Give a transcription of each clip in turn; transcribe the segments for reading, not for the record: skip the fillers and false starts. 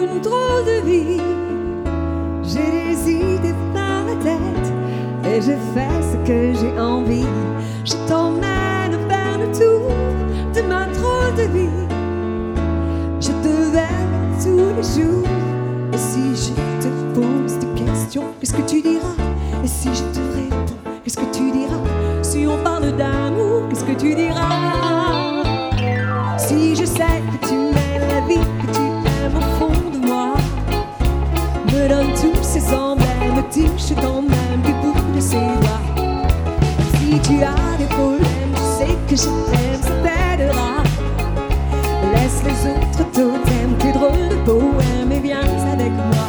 une drôle de vie. J'ai des idées dans la tête et je fais ce que j'ai envie. Je t'emmène faire le tour de ma drôle de vie. Je te verrai tous les jours. Et si je te pose des questions, qu'est-ce que tu diras? Et si je te réponds, qu'est-ce que tu diras? Si on parle d'amour, qu'est-ce que tu diras? Si je sais que tu m'aimes la vie, que tu aimes au fond de moi, me donne tous ces emblèmes, touche quand même du bout de ses doigts. Si tu as des problèmes, tu sais que je t'aime, ça t'aidera. Laisse les autres totems, tes drôles de poèmes et viens avec moi.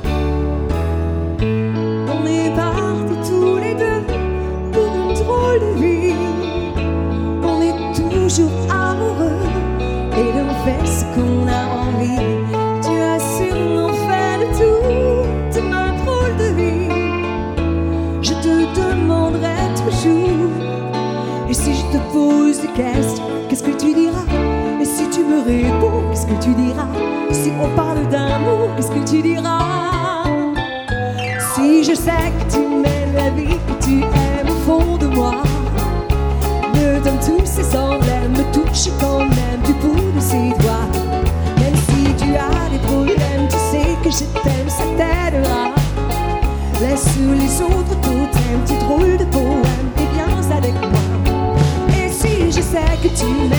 On est partis tous les deux pour une drôle de vie. On est toujours amoureux et l'on fait ce qu'on a envie. Tu as sûrement fait le tour de ma drôle de vie. Je te demanderai toujours. Et si je te pose des questions, qu'est-ce que tu diras? Et si tu me réponds, qu'est-ce que tu diras? Si on parle d'amour, qu'est-ce que tu diras? Si je sais que tu m'aimes la vie, que tu aimes au fond de moi, me donne tous ces emblèmes, me touche quand même du bout de ses doigts. Même si tu as des problèmes, tu sais que je t'aime, ça t'aidera. Laisse les autres totems, tes drôles de poèmes et viens avec moi. Et si je sais que tu m'aimes